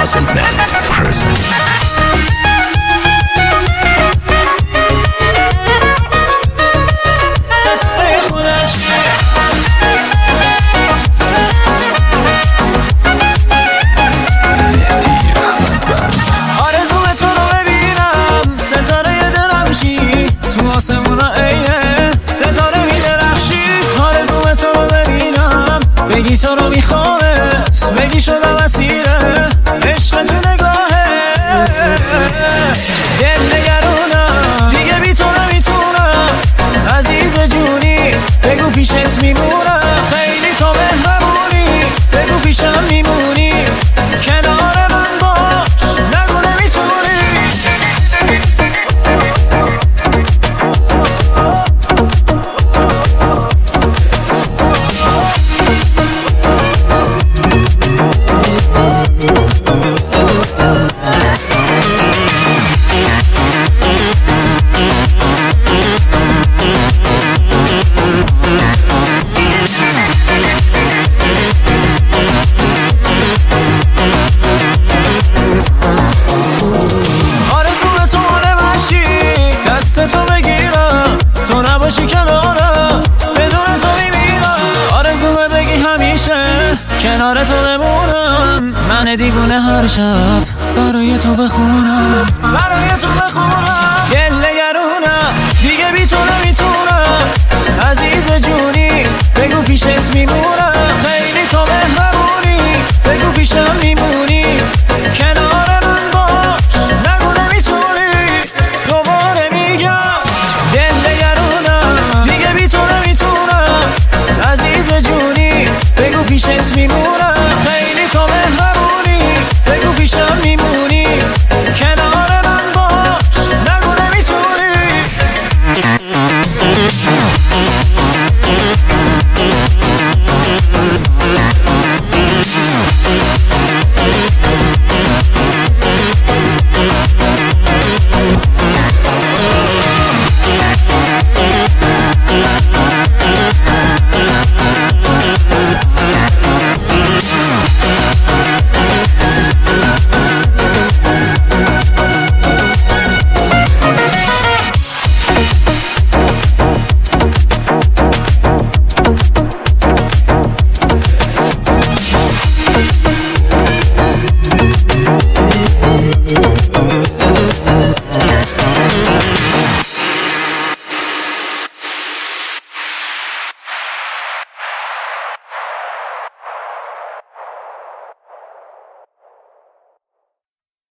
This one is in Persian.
Puzzle Band present. بگی تو رو میخوامت، بگی شدم اسیره عشق تو نگاهه. دل نگرونم دیگه بی تو نمیتونم، عزیز جونی بگو پیشت میمونم. خیلی تو مهربونی بگو پیشم میمونی، کنار من باش نگو نمیتونی. تو بگیرم تو نباشی کنارم، بدون تو میمیرم. آرزومه بگی همیشه کنار تو بمونم، من دیوونه هر شب برای تو بخونم، برای تو بخونم. دل نگرونم دیگه بی تو نمیتونم، عزیز جونی بگو پیشت میمونم. خیلی تو